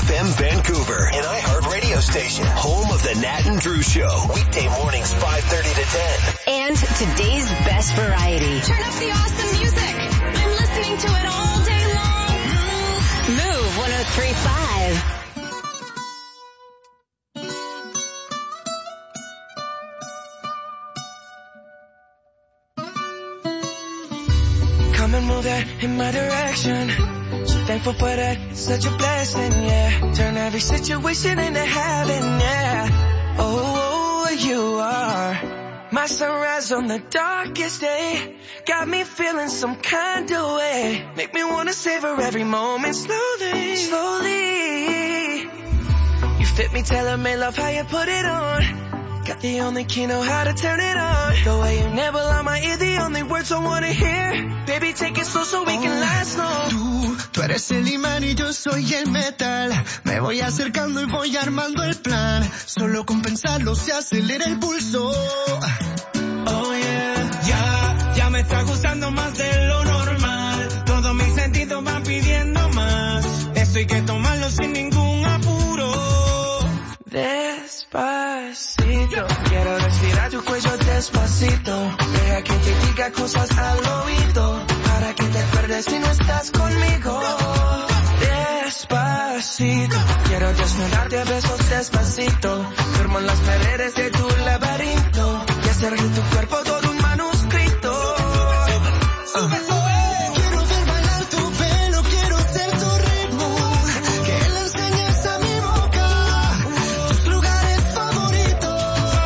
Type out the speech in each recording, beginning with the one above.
FM Vancouver, an iHeart radio station, home of the Nat and Drew Show. Weekday mornings 5:30 to 10. And today's best variety. Turn up the awesome music. I'm listening to it all day long. Move 103.5. Come and move that in my direction. So thankful for that, it's such a blessing, yeah. Turn every situation into heaven, yeah. Oh, you are my sunrise on the darkest day. Got me feeling some kind of way. Make me wanna savor every moment slowly, slowly. You fit me, tailor-made, love how you put it on. Got the only key, know how to turn it on. The way you never lie my ear, the only words I wanna hear. Baby, take it slow so we can last long. Tú eres el imán y yo soy el metal. Me voy acercando y voy armando el plan. Solo con pensarlo se acelera el pulso. Oh yeah, ya me está gustando más de lo normal. Todos mis sentidos van pidiendo más. Esto hay que tomarlo sin ningún apuro. Despacito, quiero respirar tu cuello despacito. Deja que te diga cosas al oído, para que te acuerdes si no estás conmigo. Despacito, quiero desnudarte a besos despacito. Firmo en las paredes de tu laberinto y hacer de tu cuerpo todo un manuscrito. Quiero ver bailar tu pelo, quiero ser tu ritmo. Que le enseñes a mi boca tus lugares favoritos.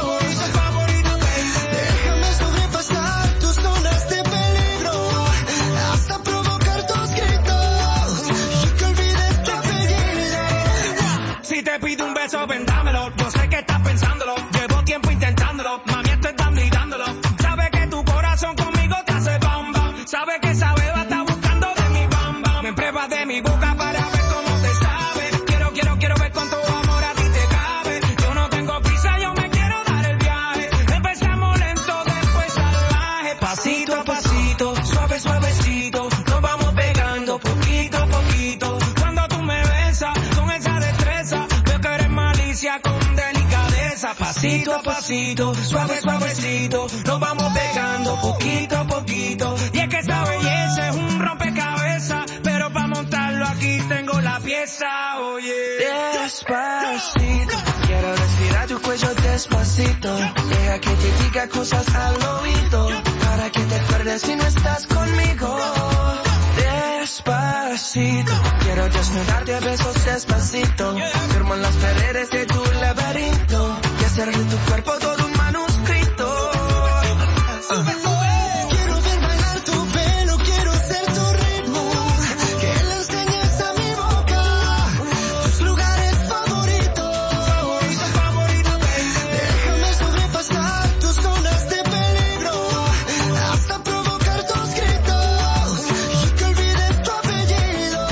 Déjame sobrepasar tus zonas de peligro, hasta provocar tus gritos y que olvides tu apellido. Si te pido un beso, ven dámelo. Yo sé que estás pensándolo, llevo tiempo intentándolo. Mami, esto es dando y dándolo. Sabes que tu corazón conmigo te hace bam bam. Sabes que esa beba está buscando de mi bam bam. Me pruebas de mi boca para ver cómo te sabe. Quiero ver cuánto amor a ti te cabe. Yo no tengo prisa, yo me quiero dar el viaje. Empezamos lento, después salvaje. Pasito a pasito, suave suavecito, nos vamos pegando poquito a poquito. Cuando tú me besas con esa destreza, veo que eres malicia con delicadeza. Pasito a pasito, suave suavecito, nos vamos pegando poquito a poquito. Y es que esa belleza es un rompecabezas, pero para montarlo aquí tengo la pieza, oye. Despacito, quiero respirar tu cuello despacito. Deja que te diga cosas al oído, para que te acuerdes si no estás conmigo. Despacito, quiero desnudarte a besos despacito. Firmo en las paredes de tu laberinto y hacer de tu cuerpo todo un manuscrito. Quiero ver bailar tu pelo, quiero ser tu ritmo. Que le enseñes a mi boca tus lugares favoritos. Déjame sobrepasar tus zonas de peligro, hasta provocar tus gritos y que olvides tu apellido.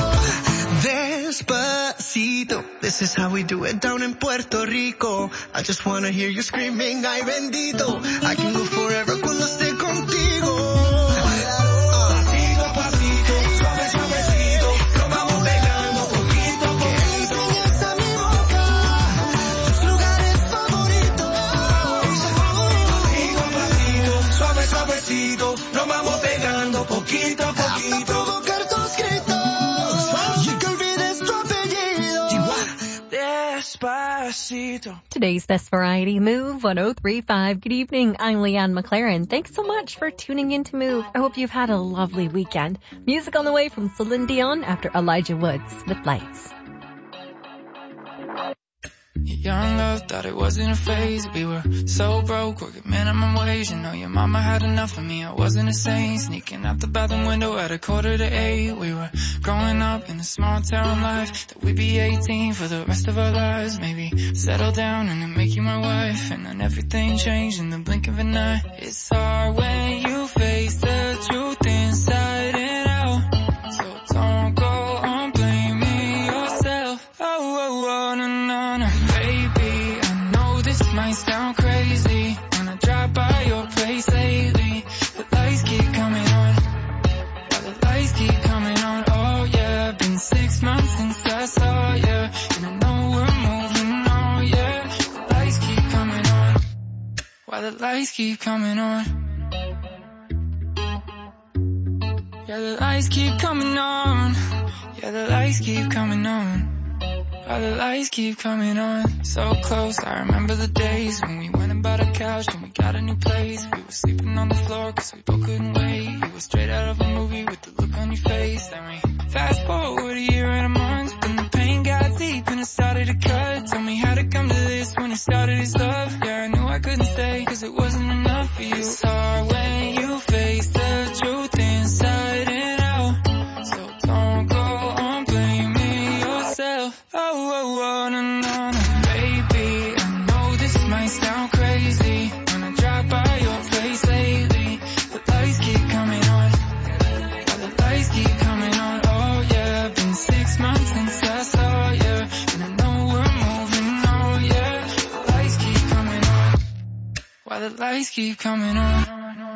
Despacito, this is how we do it down in Puerto Rico. I just wanna hear you screaming, ay bendito. I can go forever cuando esté contigo. Pasito a pasito, suave suavecito, nos vamos pegando poquito a poquito. Enseñas a mi boca tus lugares favoritos. Pasito a pasito, suave suavecito, nos vamos pegando poquito a Hasta poquito. provocar tus gritos y que olvides tu apellido. Despacito. Today's Best Variety, Move 103.5. Good evening, I'm Leanne McLaren. Thanks so much for tuning in to Move. I hope you've had a lovely weekend. Music on the way from Celine Dion after Elijah Woods with Lights. Young love, thought it wasn't a phase. We were so broke, working minimum wage. You know your mama had enough of me, I wasn't a saint. Sneaking out the bathroom window at 7:45. We were growing up in a small town life. That we'd be 18 for the rest of our lives. Maybe settle down and then make you my wife. And then everything changed in the blink of an eye. It's hard when you face the truth inside and out. So don't go on blaming yourself. Oh, no, no, no. Baby, I know this might sound crazy when I drive by your place lately. The lights keep coming on. Yeah, the lights keep coming on. Oh yeah, been 6 months since I saw you. the lights keep coming on. Yeah, the lights keep coming on. Yeah, the lights keep coming on. While the lights keep coming on. So close, I remember the days when we went and bought a couch and we got a new place. We were sleeping on the floor cause we both couldn't wait. You were straight out of a movie with the look on your face. Then we fast forward a year and a month, when the pain got deep and it started to cut. Tell me how to come to this when it started his love. Yeah, I knew I couldn't stay cause it wasn't enough for you. It's hard when you face the truth inside and out. So don't go on blaming yourself. Oh, no, no, no. Baby, I know this might sound crazy when I drive by your place lately. The lights keep coming on. The lights keep coming on. Oh yeah, been 6 months since I saw you, and I know we're moving. Oh yeah, the lights keep coming on. Why the lights keep coming on?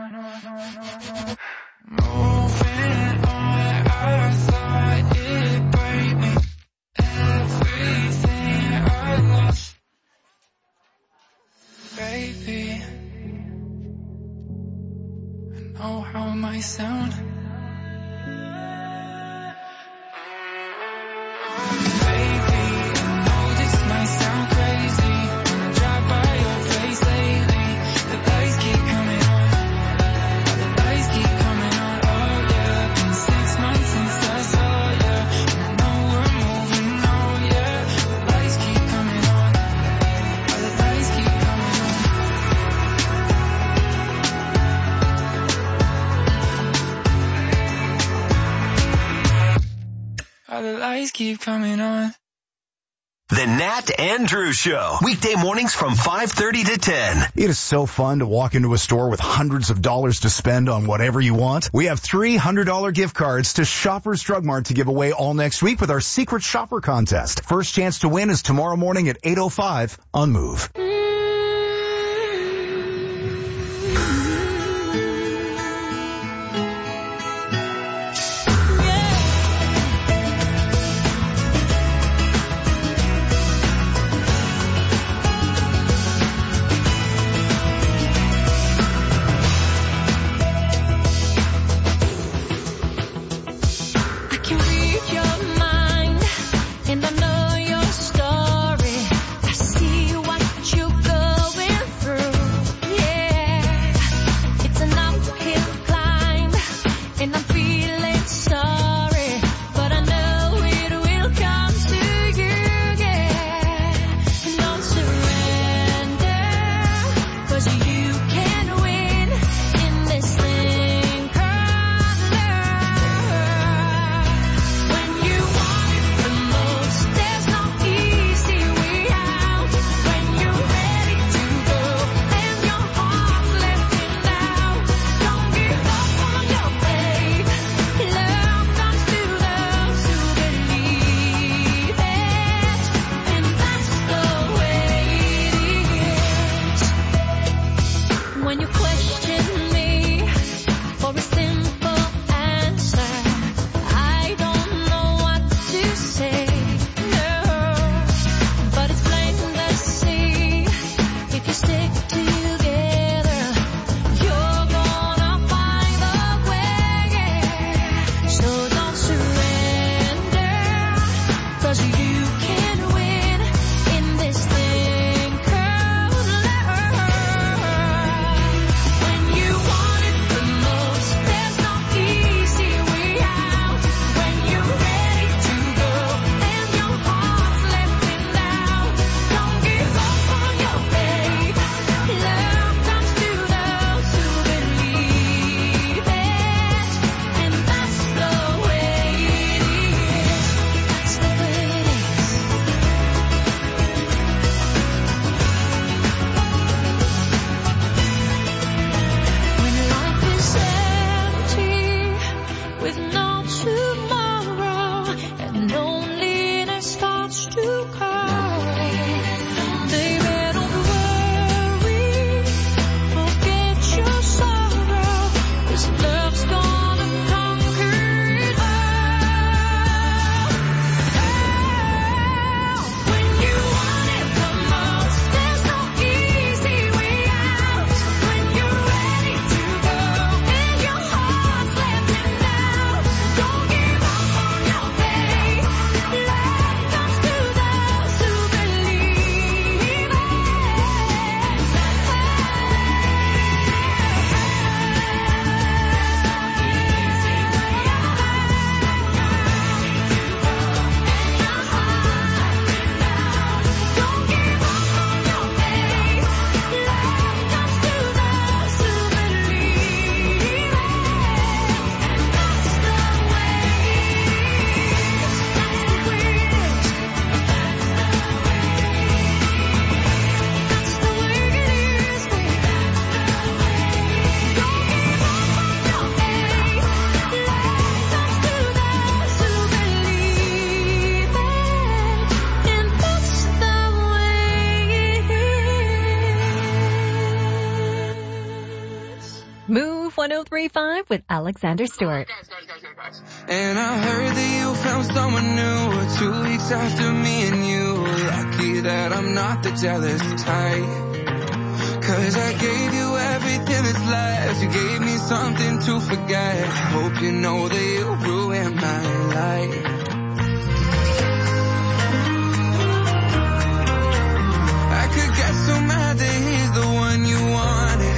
Moving on, I thought it'd break me. Everything I lost, baby. I know how it might sound. Baby, I know this might sound crazy when I drive by your place lately. The lights keep coming on. The lights keep coming on. Oh yeah, been 6 months since I saw you, and I know we're moving. Oh yeah, the lights keep coming on. The lights keep coming on. The lights keep coming on. The Nat and Drew Show. Weekday mornings from 5:30 to 10. It is so fun to walk into a store with hundreds of dollars to spend on whatever you want. We have $300 gift cards to Shoppers Drug Mart to give away all next week with our Secret Shopper contest. First chance to win is tomorrow morning at 8:05 on Move. And I know your story. I see what you 103.5 with Alexander Stewart. And I heard that you found someone new 2 weeks after me and you. Lucky that I'm not the jealous type. 'Cause I gave you everything that's left. You gave me something to forget. Hope you know that you ruined my life. I could get so mad that he's the one you wanted.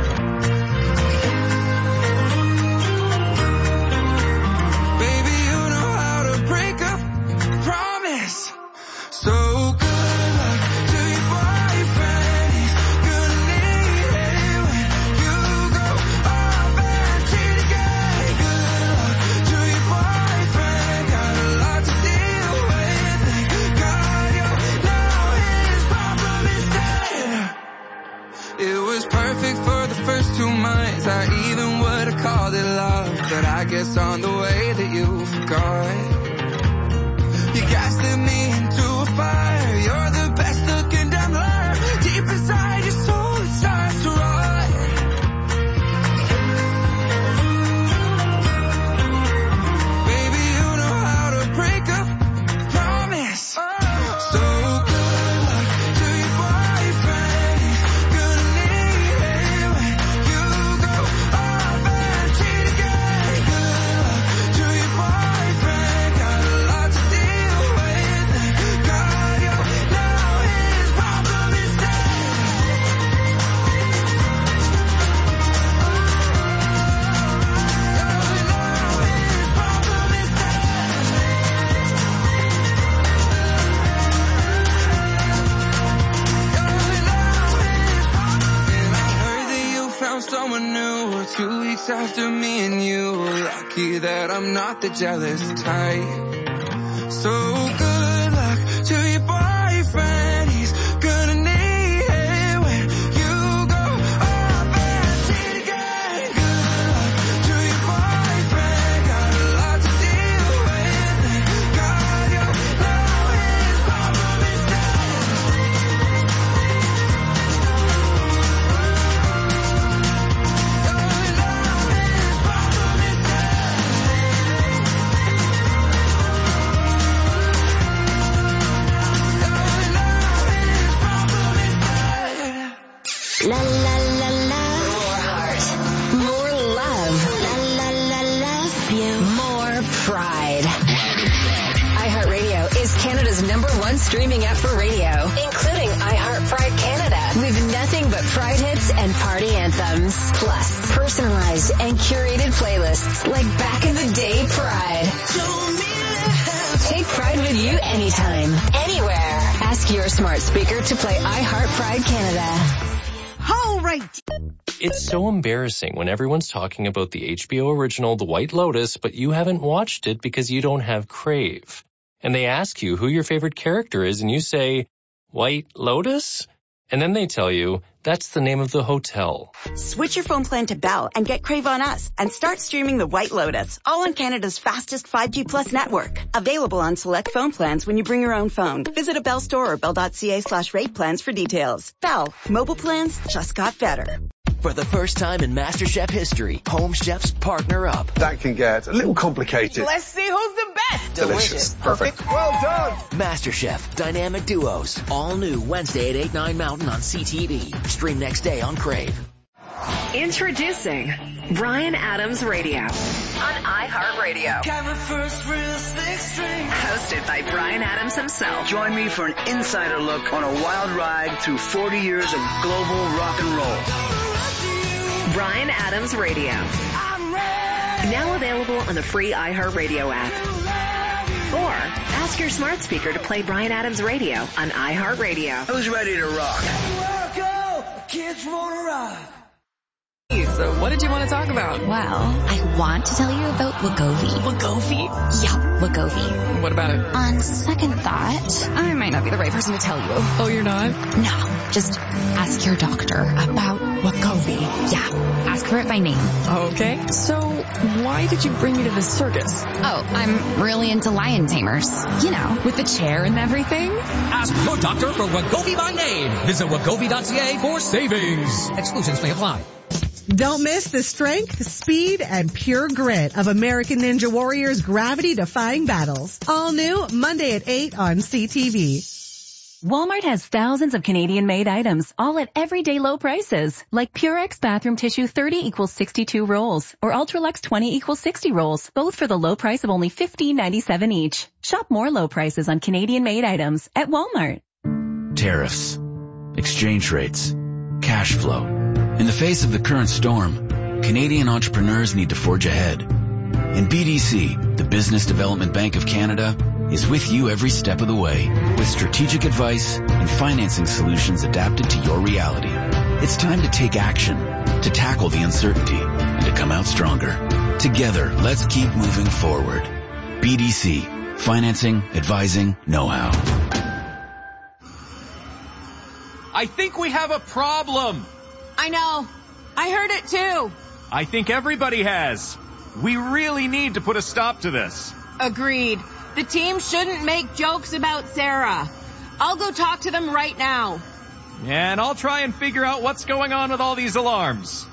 Baby, you know how to break up, promise. So good luck to your boyfriend. He's gonna need it when you go off and cheat again. Good luck to your boyfriend. Got a lot to deal with. Thank God you're now his problem instead. It was perfect for the first 2 months. I even would have called it love, but I guess on the way that you forgot. You gaslit me into a fire. You're the best looking damn liar. Deep inside your soul it starts to rot. Baby, you know how to break up, promise. So good luck to your boyfriend. He's gonna need it when you go off and cheat again. Good luck to your boyfriend. Got a lot to deal with. Thank God you're now his problem instead. And I heard that you found someone new 2 weeks after me and you. Lucky that I'm not the jealous type. So good luck to your boyfriend. He's gonna need it when you go off and cheat again. Good luck to your boyfriend. Got a lot to deal with. Thank God you're now his problem instead. La la la la. More heart. More love. La la la love you. More pride. iHeartRadio is Canada's #1 streaming app for radio, including iHeart Pride Canada, with nothing but pride hits and party anthems. Plus, personalized and curated playlists like Back in the Day Pride. Take pride with you anytime, anywhere. Ask your smart speaker to play iHeart Pride Canada. All right. It's so embarrassing when everyone's talking about the HBO original The White Lotus, but you haven't watched it because you don't have Crave. And they ask you who your favorite character is, and you say, White Lotus? And then they tell you, that's the name of the hotel. Switch your phone plan to Bell and get Crave on us and start streaming The White Lotus, all on Canada's fastest 5G plus network. Available on select phone plans when you bring your own phone. Visit a Bell store or bell.ca/rate plans for details. Bell, mobile plans just got better. For the first time in MasterChef history, Home Chefs partner up. That can get a little complicated. Let's see who's the best. Delicious. Perfect. Well done. MasterChef Dynamic Duos. All new Wednesday at 8, 9 Mountain on CTV. Stream next day on Crave. Introducing Bryan Adams Radio on iHeartRadio. Hosted by Bryan Adams himself. Join me for an insider look on a wild ride through 40 years of global rock and roll. Bryan Adams Radio. Now available on the free iHeartRadio app. Or ask your smart speaker to play Bryan Adams Radio on iHeartRadio. Who's ready to rock? Kids wanna rock. So what did you want to talk about? Well, I want to tell you about Wegovy. Wegovy? Yeah, Wegovy. What about it? On second thought, I might not be the right person to tell you. Oh, you're not? No, just ask your doctor about Wegovy. Yeah, ask for it by name. Okay. So why did you bring me to this circus? Oh, I'm really into lion tamers. You know, with the chair and everything. Ask your doctor for Wegovy by name. Visit Wegovy.ca for savings. Exclusions may apply. Don't miss the strength, speed, and pure grit of American Ninja Warrior's gravity-defying battles. All new Monday at 8 on CTV. Walmart has thousands of Canadian-made items, all at everyday low prices, like Purex bathroom tissue 30 equals 62 rolls, or Ultralux 20 equals 60 rolls, both for the low price of only $15.97 each. Shop more low prices on Canadian-made items at Walmart. Tariffs, exchange rates, cash flow. In the face of the current storm, Canadian entrepreneurs need to forge ahead. And BDC, the Business Development Bank of Canada, is with you every step of the way with strategic advice and financing solutions adapted to your reality. It's time to take action, to tackle the uncertainty, and to come out stronger. Together, let's keep moving forward. BDC, financing, advising, know-how. I think we have a problem. I know. I heard it too. I think everybody has. We really need to put a stop to this. Agreed. The team shouldn't make jokes about Sarah. I'll go talk to them right now. And I'll try and figure out what's going on with all these alarms.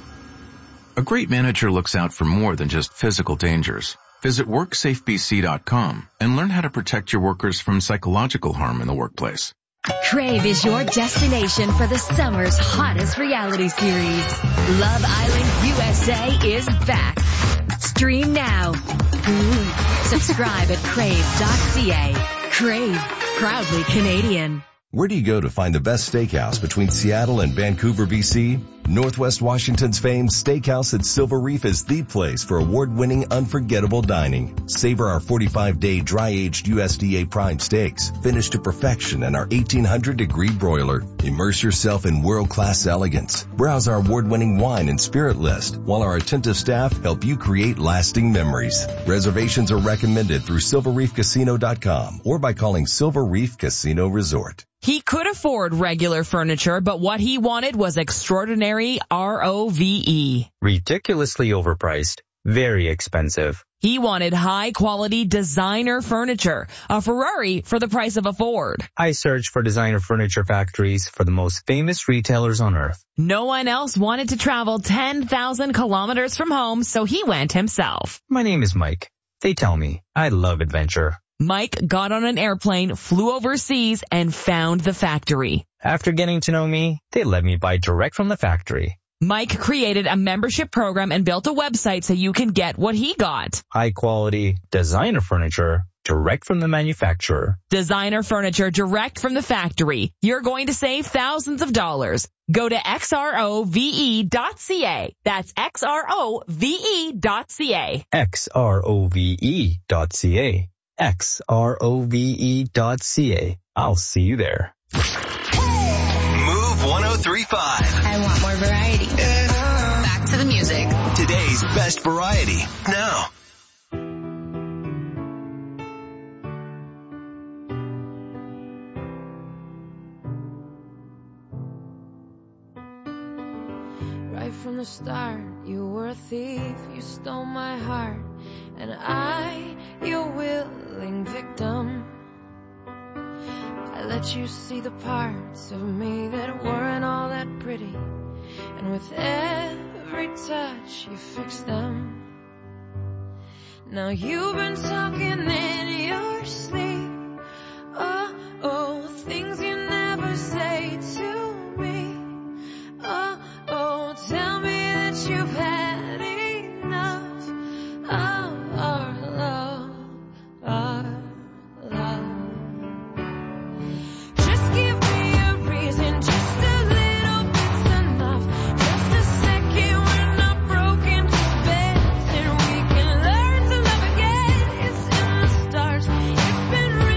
A great manager looks out for more than just physical dangers. Visit WorksafeBC.com and learn how to protect your workers from psychological harm in the workplace. Crave is your destination for the summer's hottest reality series. Love Island USA is back. Stream now. Subscribe at crave.ca. Crave, proudly Canadian. Where do you go to find the best steakhouse between Seattle and Vancouver, BC? Northwest Washington's famed Steakhouse at Silver Reef is the place for award-winning, unforgettable dining. Savor our 45-day dry-aged USDA prime steaks, finished to perfection in our 1800-degree broiler. Immerse yourself in world-class elegance. Browse our award-winning wine and spirit list, while our attentive staff help you create lasting memories. Reservations are recommended through silverreefcasino.com or by calling Silver Reef Casino Resort. He could afford regular furniture, but what he wanted was extraordinary ROVE. Ridiculously overpriced. Very expensive. He wanted high-quality designer furniture, a Ferrari for the price of a Ford. I searched for designer furniture factories for the most famous retailers on earth. No one else wanted to travel 10,000 kilometers from home, so he went himself. My name is Mike. They tell me I love adventure. Mike got on an airplane, flew overseas, and found the factory. After getting to know me, they let me buy direct from the factory. Mike created a membership program and built a website so you can get what he got. High quality designer furniture direct from the manufacturer. Designer furniture direct from the factory. You're going to save thousands of dollars. Go to xrove.ca. That's xrove.ca. xrove.ca. xrove.ca. I'll see you there. Move 103.5. I want more variety. Back to the music. Today's best variety. Now. Right from the start, you were a thief. You stole my heart. And I, your willing victim. I let you see the parts of me that weren't all that pretty. And with every touch, you fixed them. Now you've been talking in your sleep. Oh, oh, things you never say to me. Oh, oh, tell me that you've had enough of our love, our love. Just give me a reason, just a little bit's enough. Just a second, we're not broken to bed, and we can learn to love again. It's in the stars, it's been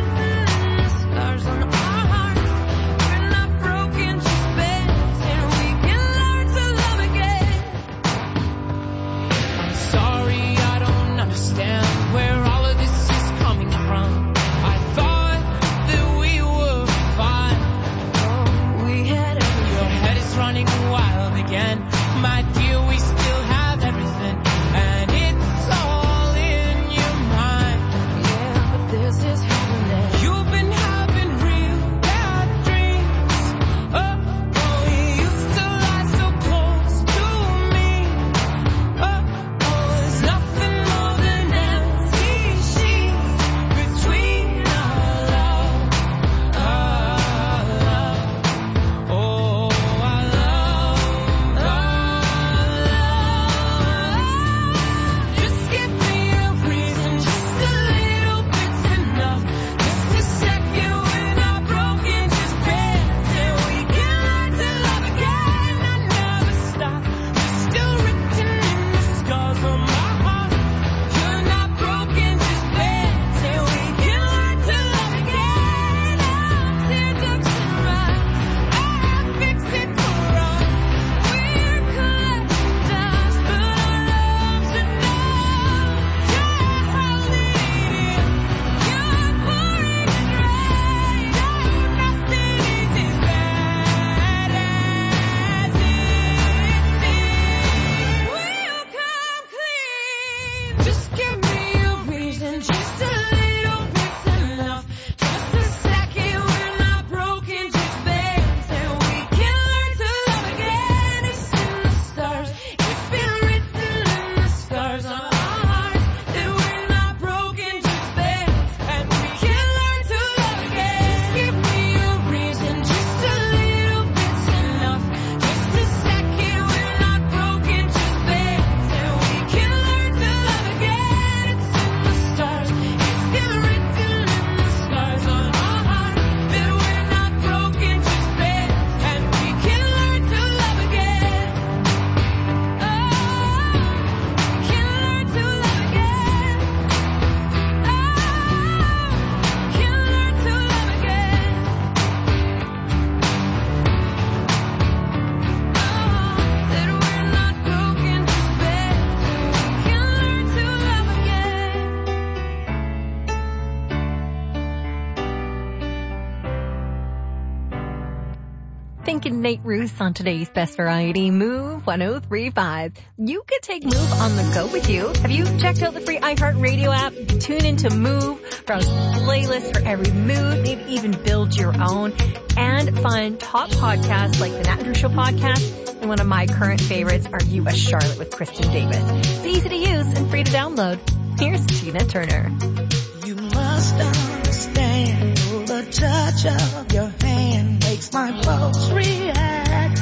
Thinking Nate Roos on today's Best Variety, Move 103.5. You could take Move on the go with you. Have you checked out the free iHeartRadio app? You can tune into Move, browse playlists for every mood, maybe even build your own, and find top podcasts like the Nat and Drew Show podcast. And one of my current favorites, Are You a Charlotte with Kristen David. It's easy to use and free to download. Here's Tina Turner. You must understand the touch of your hand makes my pulse react.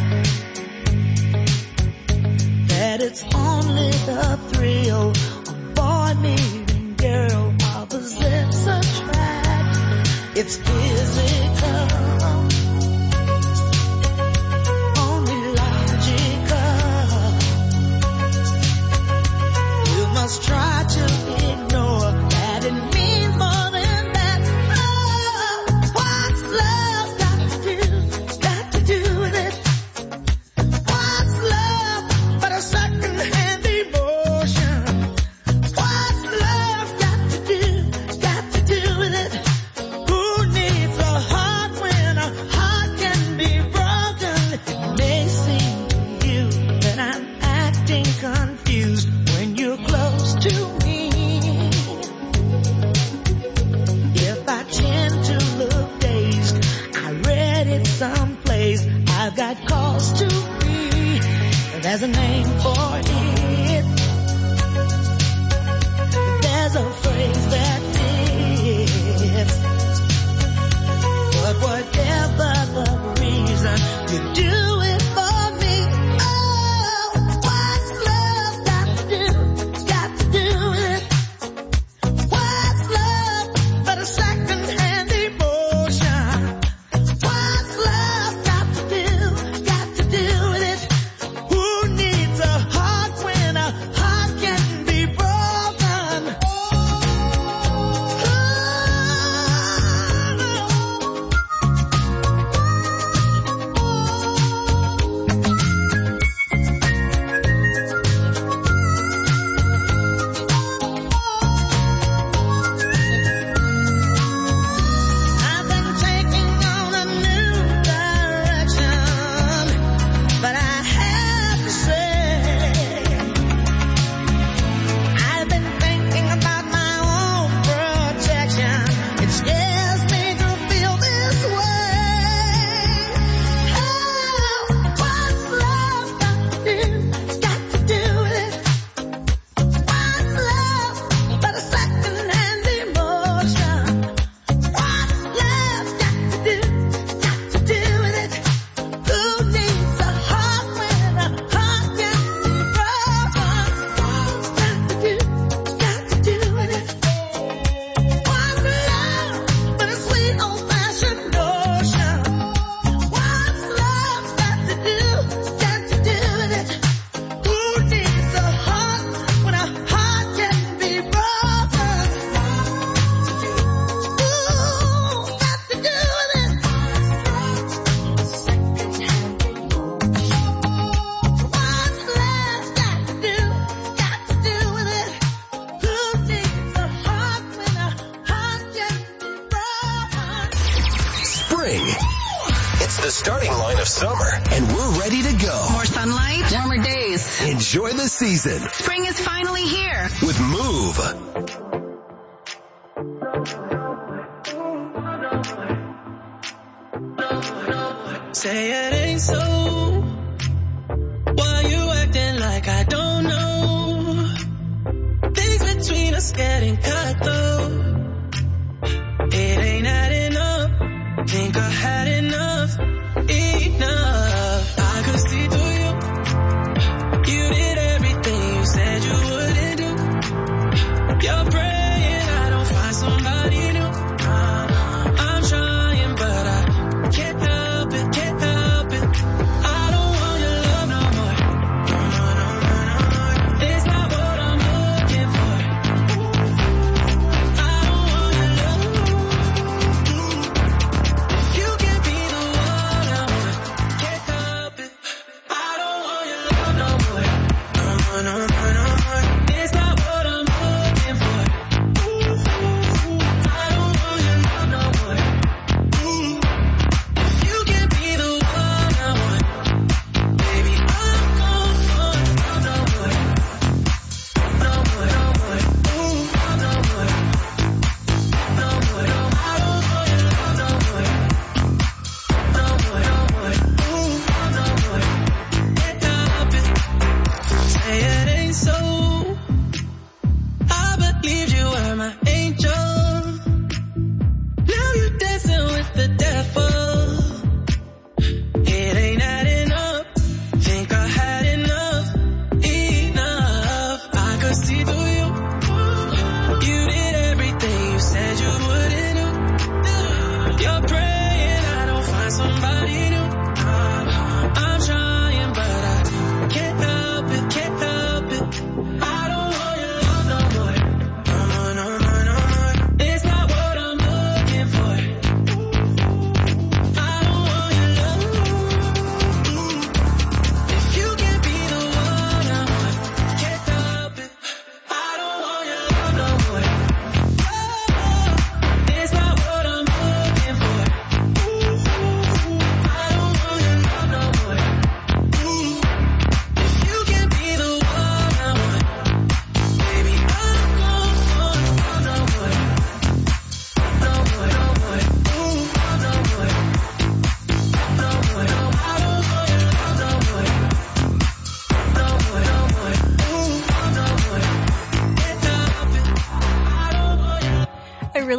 That it's only the thrill of boy meeting girl opposites attract. It's physical, only logical. You must try to ignore that it means more than that. Oh, what's love got to do with it? What's love but a second-hand emotion? What's love got to do with it? Who needs a heart when a heart can be broken? It may seem to you that I'm acting confused when you're close to me. If I tend to look dazed, I read it someplace. I've got cause to be. There's a name for it. There's a phrase that fits. But whatever the reason, you do it for me. Oh, what's love got to do with it? What's love but a second-hand emotion? What's love got to do with it? Who needs a heart when a heart can be broken? I've been taking on a new direction, but I have to say, I've been thinking about my own protection. It scares me to feel this way. Oh, what's love got to do with it? What's love but a second-hand emotion? What's love got to do with it? Who needs a heart when a heart can be broken? Got to do with it? What's love but a sweet old-fashioned notion? What's love got to do with it? Who needs a heart when a heart can be broken? Ooh, got to do with it. What's love got to do with it? Who needs a heart when a heart can be broken? Spring. It's the starting line of summer, and we're ready to go. More sunlight, warmer days. Enjoy the season Spring is finally here. with Move. Say it ain't so. Why you acting like I don't know? Things between us getting cut though. It ain't adding up. Think I had enough. I could see through you. You did everything you said you wouldn't do. You're praying I don't find somebody new. I'm trying but I can't help it.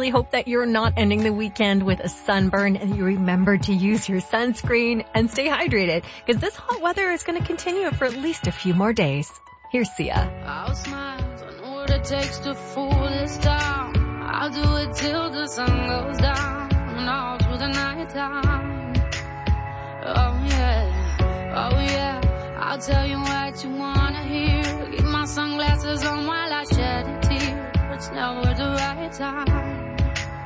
really hope that you're not ending the weekend with a sunburn and you remember to use your sunscreen and stay hydrated because this hot weather is going to continue for at least a few more days. Here's Sia. I'll smile, I know what it takes to fool this town. I'll do it till the sun goes down and all through the night time. Oh yeah, I'll tell you what you wanna hear. Keep my sunglasses on while I shed a tear. It's never the right time.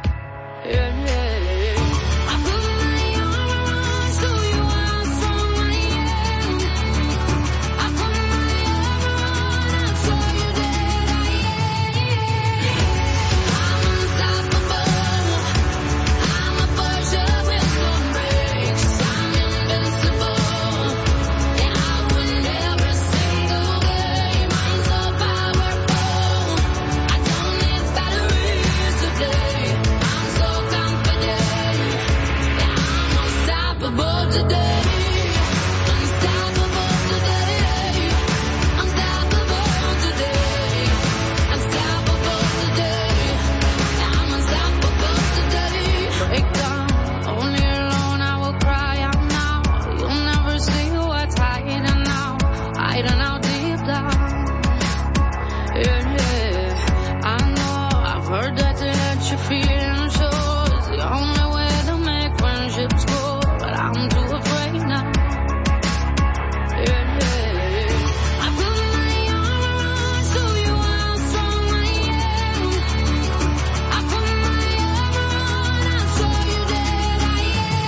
Yeah. I put my arms to you how strong I am. I put my arm around, show you that I am. I'm unstoppable. I'm a Porsche with no brakes. I'm invincible. Yeah, I win every single game. I'm so powerful. I don't need batteries to play. I'm so confident. Yeah, I'm unstoppable today. Unstoppable today. Unstoppable today. Unstoppable today. Yeah, I'm unstoppable today. Break down, only alone I will cry out now. You'll never see what's hiding now. Hiding out deep down. Yeah. I know, I've heard that to let your feelings show is the only way to make friendships grow, but I'm too afraid now. Yeah. I put my arms to you how strong I am. I put my arm around, I'll show you that I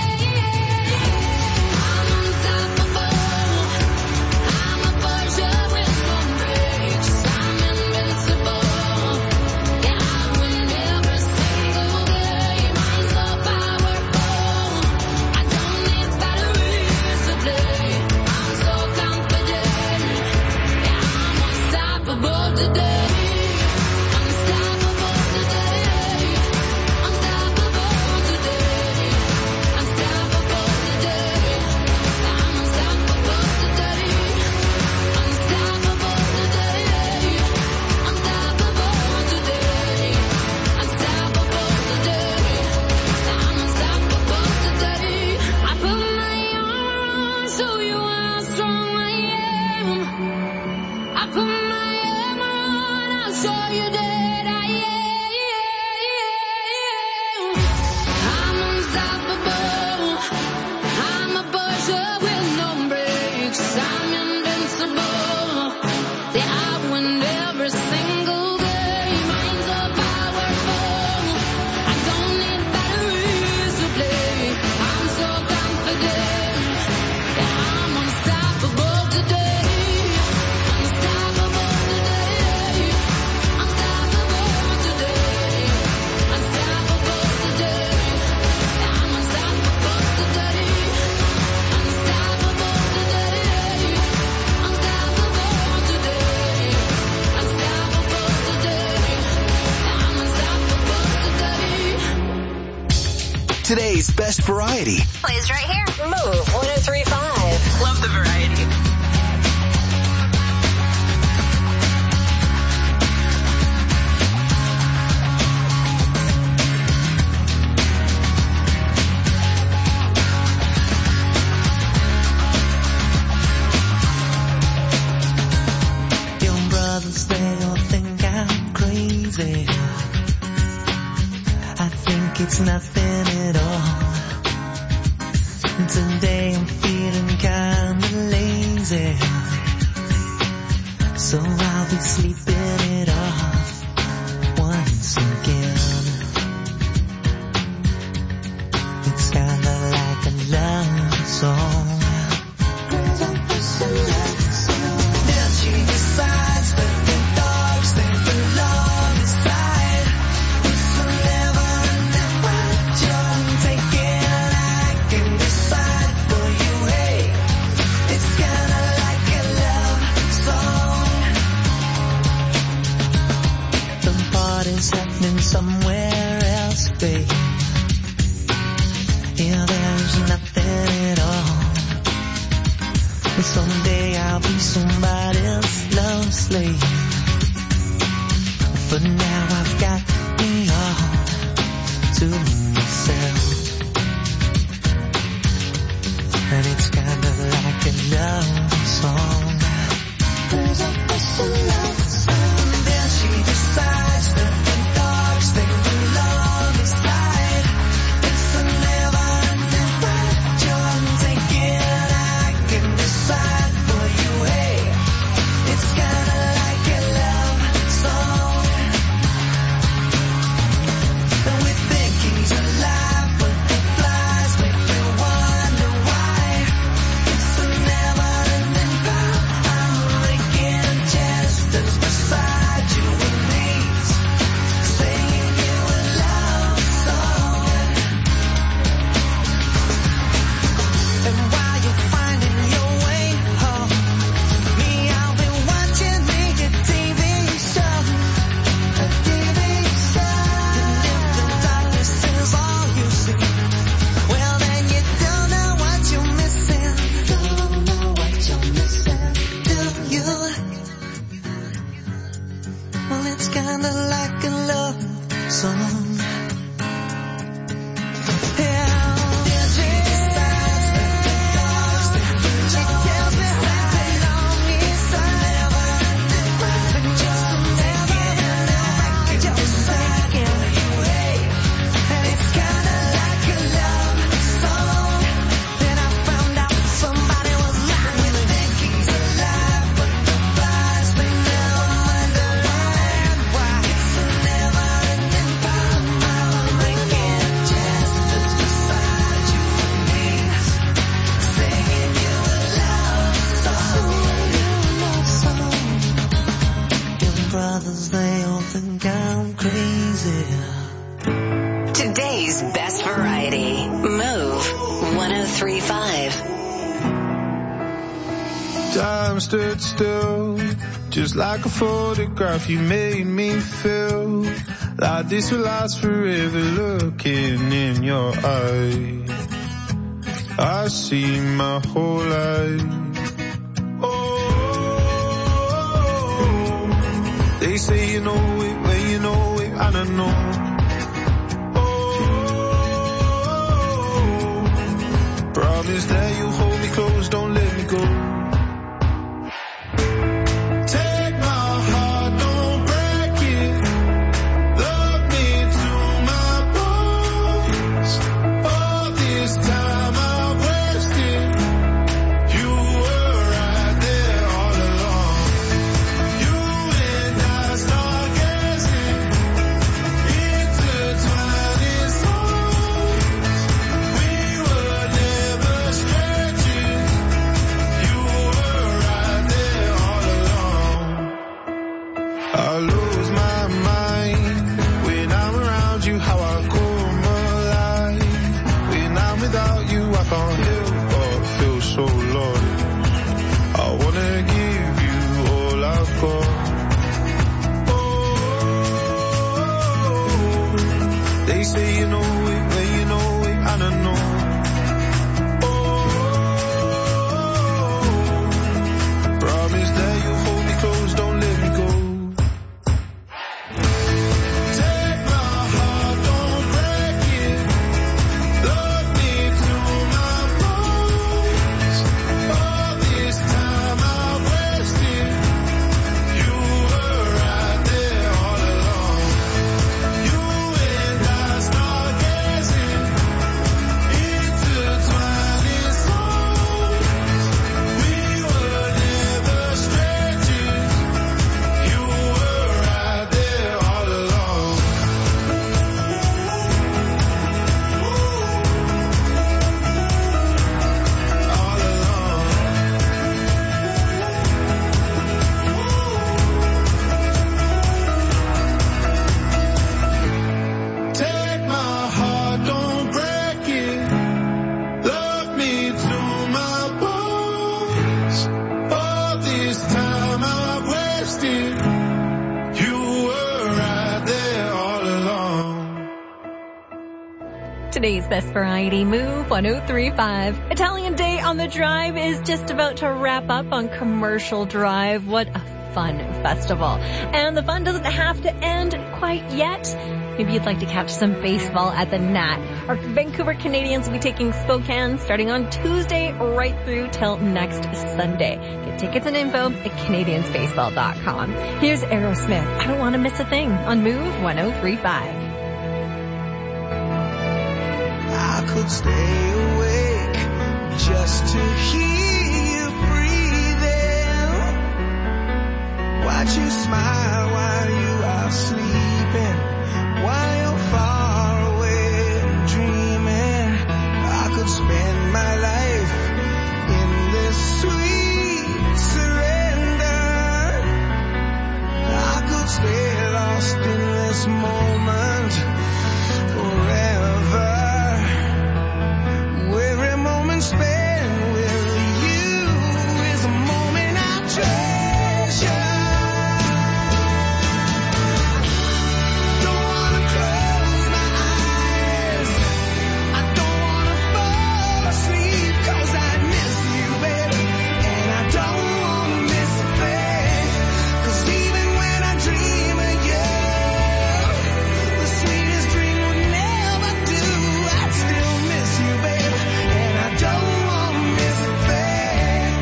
am. I'm unstoppable. I'm a Porsche with no brakes. I'm invincible. Yeah, I win every single game. I'm so powerful. I don't need batteries to play. I'm so confident. Yeah, I'm unstoppable today. Unstoppable today. Unstoppable today. Unstoppable today. I'm unstoppable today. Unstoppable today. Unstoppable today. Unstoppable today. I'm unstoppable today. I put my arms to you how strong I am. I put my arm around, I'll show you that I am. I'm unstoppable. I'm a Porsche with no brakes. I'm invincible. Yeah, I win every single game. I'm so powerful. I don't need batteries to play. I'm so confident. Yeah, I'm unstoppable today. Unstoppable today. Unstoppable today. Unstoppable today. Yeah, I'm unstoppable today. Unstoppable today. Unstoppable today. Unstoppable today. Yeah, I'm unstoppable today. Today's best variety. Plays right here. Move 103.5. Love the variety. Your brothers, they all think I'm crazy. I think it's nothing at all. Today I'm feeling kinda lazy, so I'll be sleeping it off once again. It's kinda like a love song. Then she decides that the dogs think the love is right. It's forever and ever. Just take it and I can decide for you. Hey, it's kinda like a love song. The party's happening somewhere else, babe. Yeah, there's nothing at all. Someday I'll be somebody else's love slave. For now I've got me all. to myself. And it's kind of like a love song. There's a person love song. And then she decides that the dogs think the love is right. It's a never-ending ride. You're taking, I can decide for you. Hey, it's kind of like a love song. And we think he's alive, but the flies make me wonder why. It's a never-ending ride. I'm making gestures beside you and me, singing you a love song. And while you're finding your way home, me, I'll be watching me a TV show, a TV show. And if the darkness is all you see, well then you don't know what you're missing. Don't know what you're missing, do you? Well, it's kinda like a love song. Brothers, they all think I'm crazy. Today's best variety. Move 103.5. Time stood still, just like a photograph. You made me feel like this will last forever. Looking in your eyes, I see my whole life. They say you know it, when you know it, and I know. Promise that you'll hold me close, don't let me go. Take my heart, don't break it. Love me to my bones. All this time I've wasted. You were right there all along. You and I start gazing, intertwined in songs. We were never strangers. You were right there all along. I lose my mind when I'm around you, how I come alive. When I'm without you, I can't help but feel so lost. I wanna give you all I've got. They say you know it, when you know it, and I know. Promise that you'll hold me close, don't let me go. Take my heart, don't break it. Love me to my bones. All this time I've wasted. You were right there all along. You and I start gazing, intertwined in songs. We were never strangers. You were right there all along. All along. Take my heart, don't break it. Love me to my bones. All this time I've wasted. You were right there all along. Today's best variety, Move 103.5. Italian Day on the Drive is just about to wrap up on Commercial Drive. What a fun festival. And the fun doesn't have to end quite yet. Maybe you'd like to catch some baseball at the Nat. Our Vancouver Canadians will be taking Spokane starting on Tuesday right through till next Sunday. Get tickets and info at CanadiansBaseball.com. Here's Aerosmith. I don't want to miss a thing on Move 103.5. I could stay awake just to hear you breathing. Watch you smile while you are sleeping, while you're far away and dreaming. I could spend my life in this sweet surrender. I could stay lost in this moment forever. Every moment spent with you is a moment I treasure. Don't wanna close my eyes, I don't wanna fall asleep, 'cause I miss you, baby, and I don't wanna miss a thing. 'Cause even when I dream of you, the sweetest dream would never do. I'd still miss you, baby, and I don't wanna miss a thing.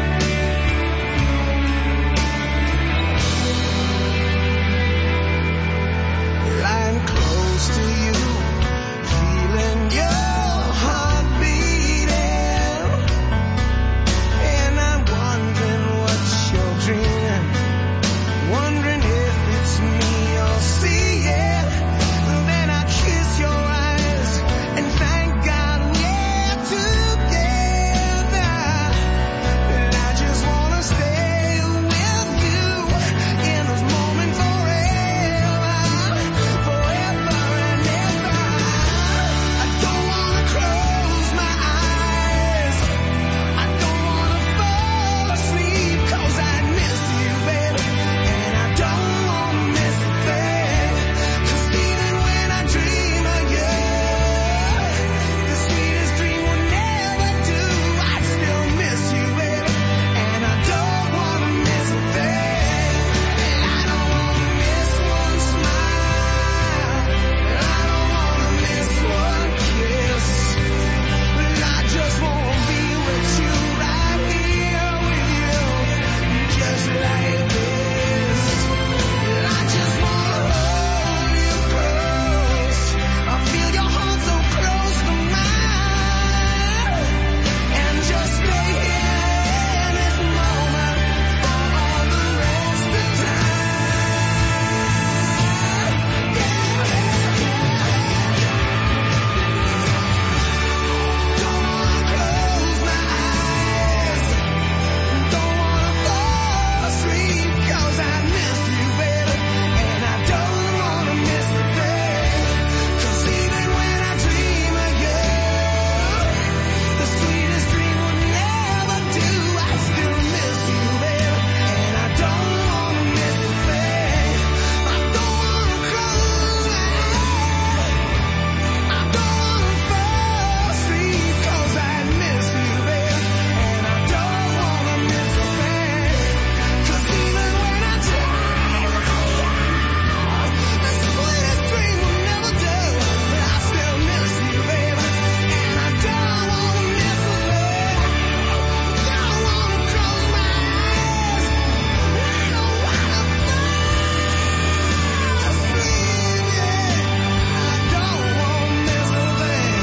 Lying close to you, feeling your heart beating, and I'm wondering what you're dreaming, wondering if it's me you're seeing. And then I kiss your eyes and thank God we're together. And I just wanna stay with you in this moment forever, forever and ever. I don't wanna close my eyes, I don't wanna fall asleep, 'cause I miss you, baby, and I don't wanna miss a thing. 'Cause even when I dream of you, the sweetest dream will never do. I still miss you, baby, and I don't wanna miss a thing. And I don't wanna miss one smile, and I don't wanna miss one kiss. And I just wanna be with you, right here with you, just like this. And I just wanna hold you close. I feel your heart so close to mine, and just stay here in this moment for all the rest of time. Don't wanna close my eyes, don't wanna fall asleep, 'cause I miss you, baby, and I don't wanna miss a thing. 'Cause even when I dream of you, the sweetest dream would never do. I still miss you, baby, and I don't wanna miss a thing. I don't wanna close my eyes, I don't wanna fall asleep, 'cause I miss you, baby, and I don't wanna miss a thing. 'Cause even when I dream of you, the sweetest dream will never do. I still miss you, baby, and I don't wanna miss a thing. Don't wanna close my eyes, I don't wanna fall asleep, yeah. I don't wanna miss a thing.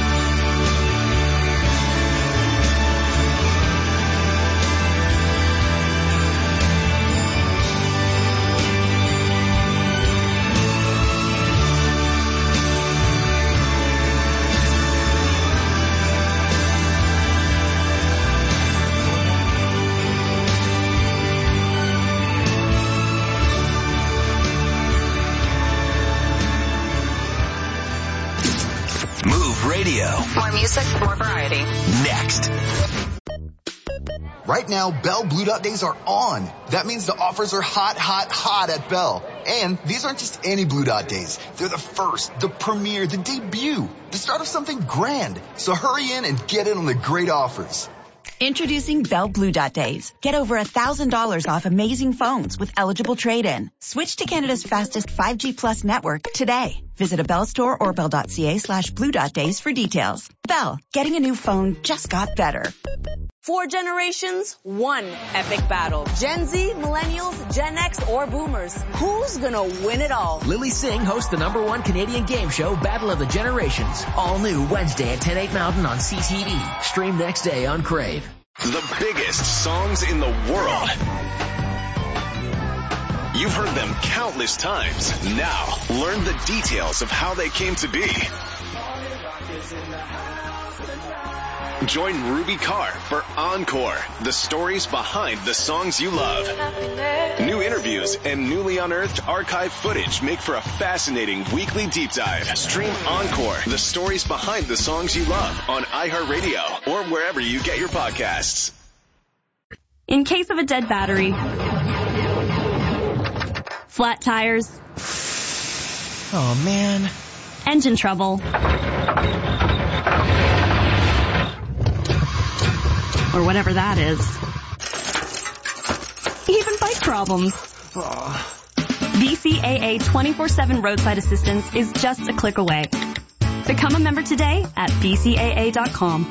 Move Radio. More music, more variety. Next. Right now, Bell Blue Dot Days are on. That means the offers are hot, hot, hot at Bell. And these aren't just any Blue Dot Days. They're the first, the premiere, the debut, the start of something grand. So hurry in and get in on the great offers. Introducing Bell Blue Dot Days. Get over $1,000 off amazing phones with eligible trade-in. Switch to Canada's fastest 5G Plus network today. Visit a Bell store or bell.ca/blue.days for details. Bell, getting a new phone just got better. 4 generations, 1 epic battle. Gen Z, Millennials, Gen X, or Boomers. Who's gonna win it all? Lily Singh hosts the #1 Canadian game show, Battle of the Generations. All new Wednesday at 10, 8 Mountain on CTV. Stream next day on Crave. The biggest songs in the world. You've heard them countless times. Now, learn the details of how they came to be. Join Ruby Carr for Encore, the stories behind the songs you love. New interviews and newly unearthed archive footage make for a fascinating weekly deep dive. Stream Encore, the stories behind the songs you love on iHeartRadio or wherever you get your podcasts. In case of a dead battery, flat tires, oh man, engine trouble, or whatever that is. Even bike problems. BCAA 24/7 roadside assistance is just a click away. Become a member today at bcaa.com.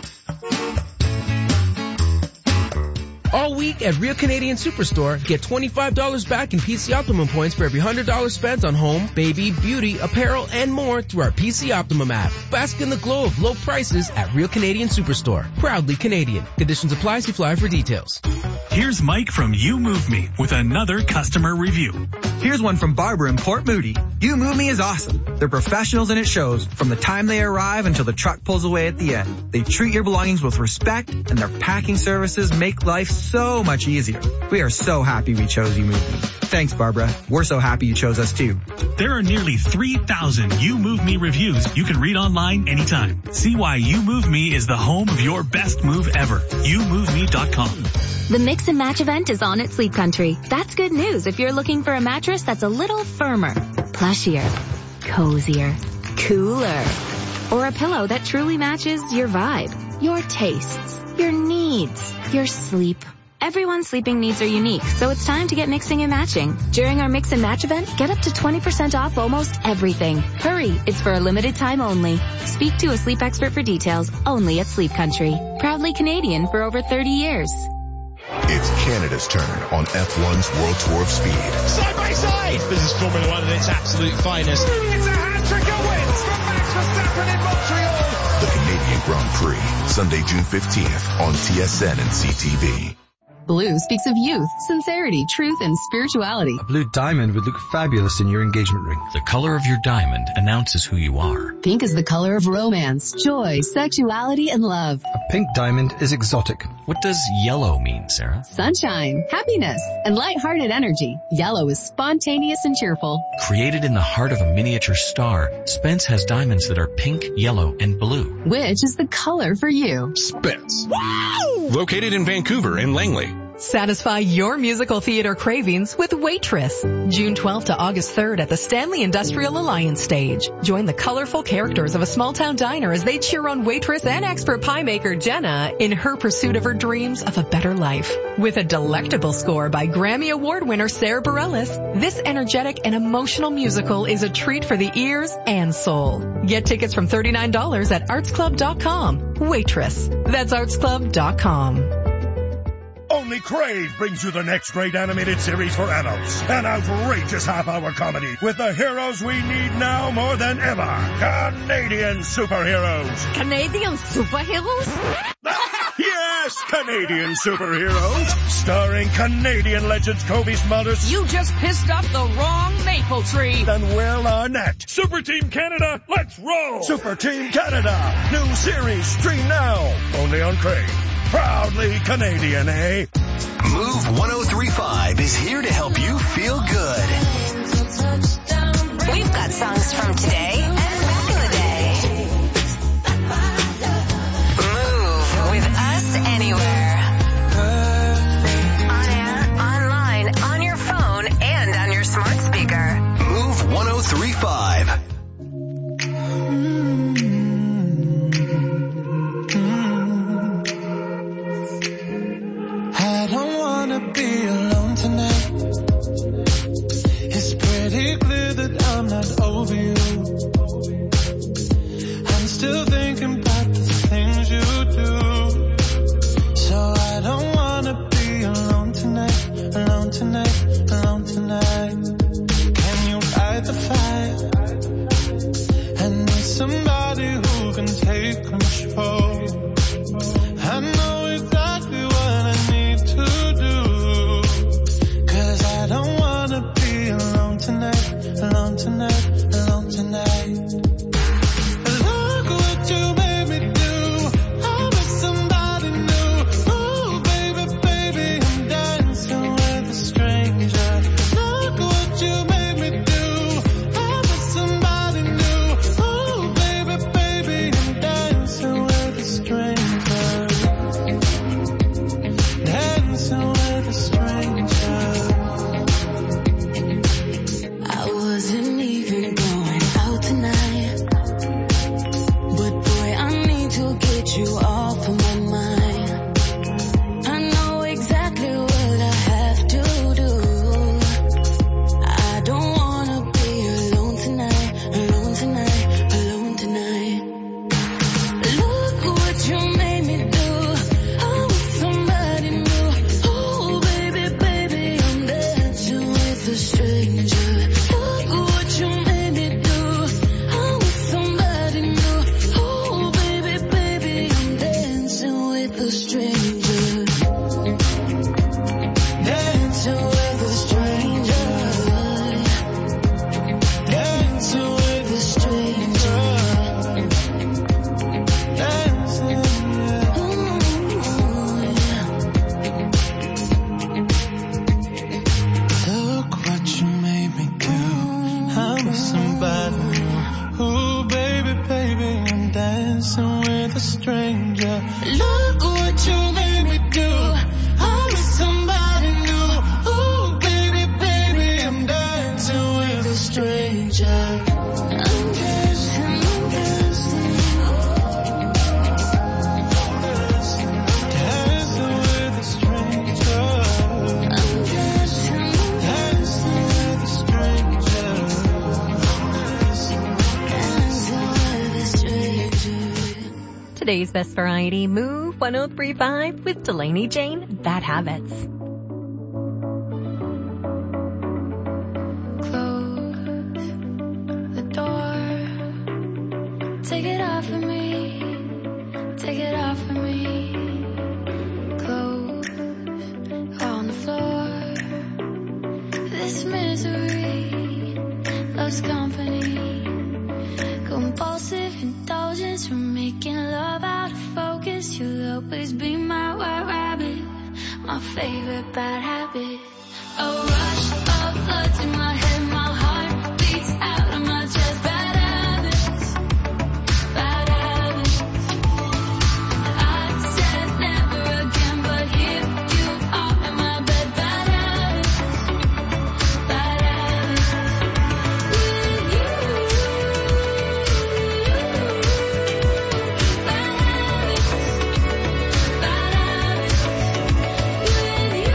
All week at Real Canadian Superstore, get $25 back in PC Optimum points for every $100 spent on home, baby, beauty, apparel, and more through our PC Optimum app. Bask in the glow of low prices at Real Canadian Superstore. Proudly Canadian. Conditions apply. See flyer for details. Here's Mike from You Move Me with another customer review. Here's one from Barbara in Port Moody. You Move Me is awesome. They're professionals and it shows from the time they arrive until the truck pulls away at the end. They treat your belongings with respect and their packing services make life so much easier. We are so happy we chose You Move Me. Thanks, Barbara. We're so happy you chose us too. There are nearly 3,000 You Move Me reviews you can read online anytime. See why You Move Me is the home of your best move ever. YouMoveMe.com. The Mix and Match event is on at Sleep Country. That's good news if you're looking for a mattress that's a little firmer, plushier, cozier, cooler, or a pillow that truly matches your vibe, your tastes, your needs, your sleep. Everyone's sleeping needs are unique, so it's time to get mixing and matching. During our Mix and Match event, get up to 20% off almost everything. Hurry, it's for a limited time only. Speak to a sleep expert for details only at Sleep Country. Proudly Canadian for over 30 years. It's Canada's turn on F1's World Tour of Speed. Side by side! This is Formula One at its absolute finest. It's a hat-trick of wins from Max Verstappen in Montreal. The Canadian Grand Prix, Sunday, June 15th on TSN and CTV. Blue speaks of youth, sincerity, truth, and spirituality. A blue diamond would look fabulous in your engagement ring. The color of your diamond announces who you are. Pink is the color of romance, joy, sexuality, and love. A pink diamond is exotic. What does yellow mean, Sarah? Sunshine, happiness, and light-hearted energy. Yellow is spontaneous and cheerful. Created in the heart of a miniature star, Spence has diamonds that are pink, yellow, and blue. Which is the color for you? Spence. Wow! Located in Vancouver and Langley. Satisfy your musical theater cravings with Waitress. June 12th to August 3rd at the Stanley Industrial Alliance stage. Join the colorful characters of a small-town diner as they cheer on waitress and expert pie maker Jenna in her pursuit of her dreams of a better life. With a delectable score by Grammy Award winner Sarah Bareilles, this energetic and emotional musical is a treat for the ears and soul. Get tickets from $39 at artsclub.com. Waitress. That's artsclub.com. Only Crave brings you the next great animated series for adults. An outrageous half-hour comedy with the heroes we need now more than ever. Canadian superheroes. Canadian superheroes? Yes, Canadian superheroes. Starring Canadian legends Kobe Smulders. You just pissed off the wrong maple tree. And Will Arnett. Super Team Canada, let's roll! Super Team Canada. New series, stream now. Only on Crave. Proudly Canadian, eh? Move 1035 is here to help you feel good. We've got songs from today and back in the day. Move with us anywhere. On air, online, on your phone, and on your smart speaker. Move 1035. Look what you made me do. I'm with somebody new. Ooh, baby, baby, I'm dancing with a stranger. I'm dancing, I'm dancing. Dancing with a stranger. I'm dancing, dancing with a stranger. Dancing with a stranger. Today's Best Variety, Move 103.5 with Delaney Jane, Bad Habits. The door. Take it off of me. Take it off of me. Clothes on the floor. This misery loves company. Compulsive indulgence from making love out of focus. You'll always be my white rabbit. My favorite bad habit. A rush of blood to my head. My heart beats out of my chest. Bad habits. Bad habits. I said never again, but here you are in my bed. Bad habits. Bad habits. With you. Bad habits. Bad habits. With you.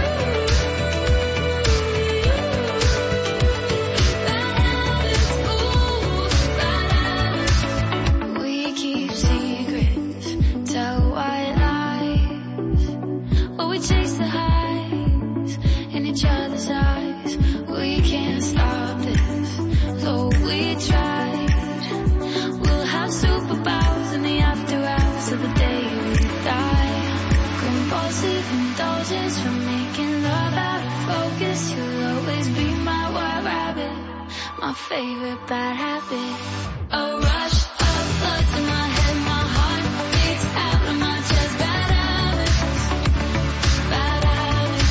We keep secrets, tell white lies, while we chase the highs in each other's eyes. We can't stop this, though we tried. We'll have superpowers in the after hours of the day we die. Compulsive indulgence from making love out of focus. You'll always be my white rabbit, my favorite bad habit. A rush of blood to my head, my heart beats out of my chest. Bad habits, bad habits.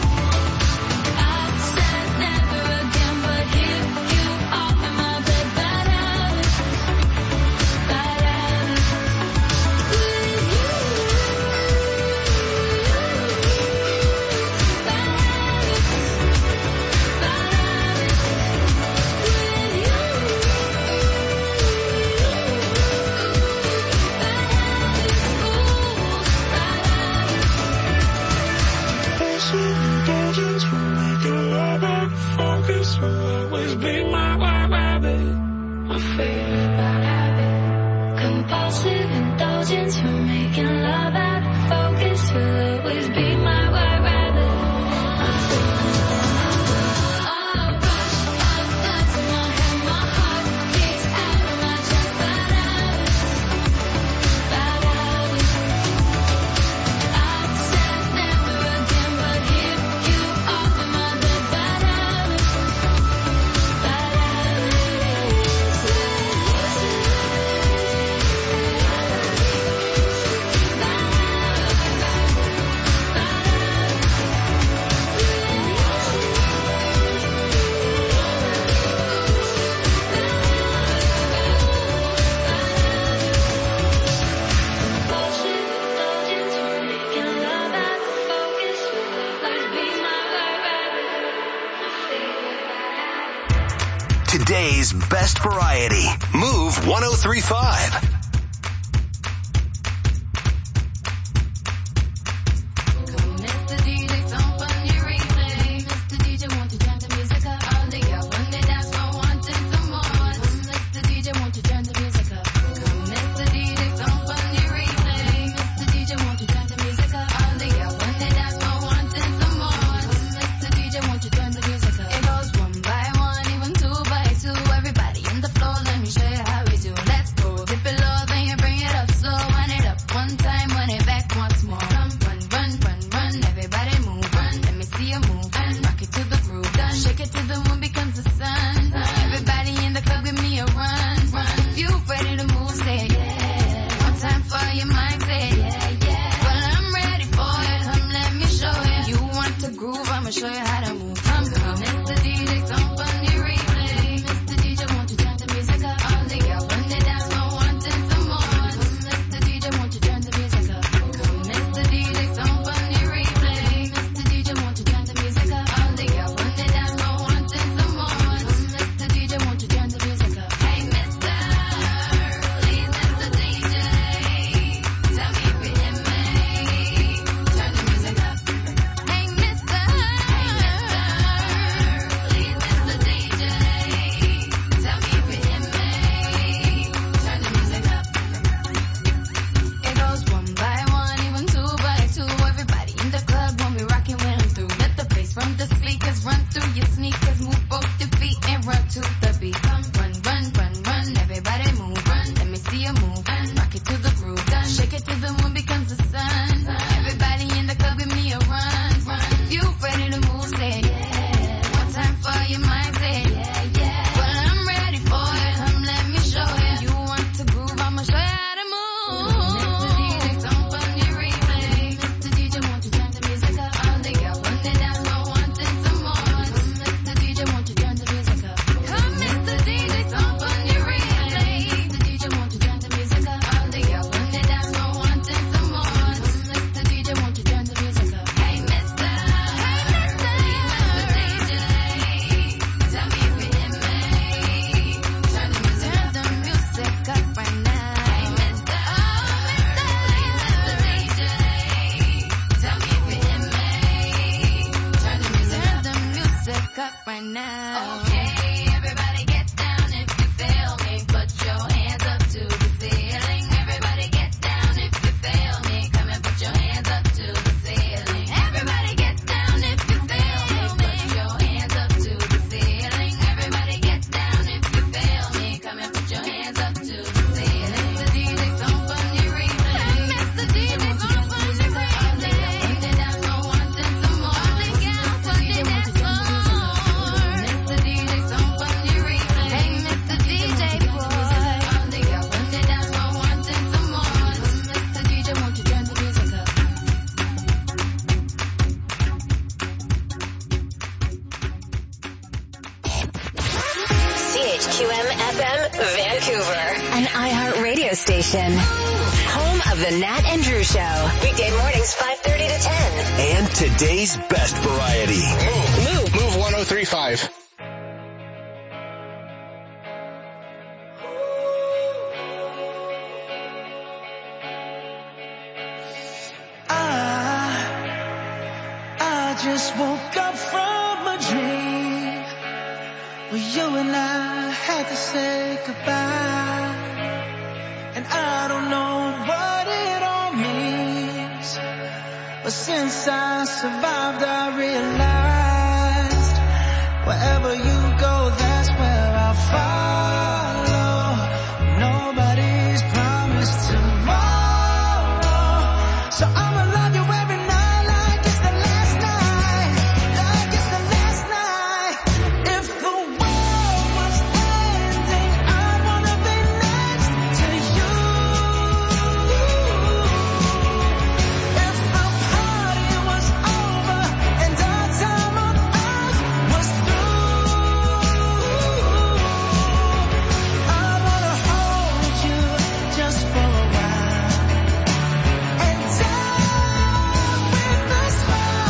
I said never again, but here you are in my bed. Bad habits, bad habits. With you, bad habits, bad habits. With you. Indulgence from making love out of focus. Will always be my white rabbit, my favorite bad habit. Compulsive indulgence from making love out of focus. Will always be my white rabbit, my favorite bad habit. A rush of blood to my head, my heart beats out of my chest. Bad habits, bad habits. I said never again, but here you are in my bed. Bad habits, bad Today's Best Variety. Move 103.5. Everybody in the floor, let me show you how we do. Let's go, dip it low. WHQM FM Vancouver, an iHeart radio station. Home of the Nat and Drew Show. Weekday mornings 5:30 to 10. And today's best variety. Move 103.5. I just woke up from a dream where you and I had to say goodbye. And I don't know what it all means, but since I survived I realized wherever you go, that's where I'll follow. Nobody's promised tomorrow, so I'ma love you every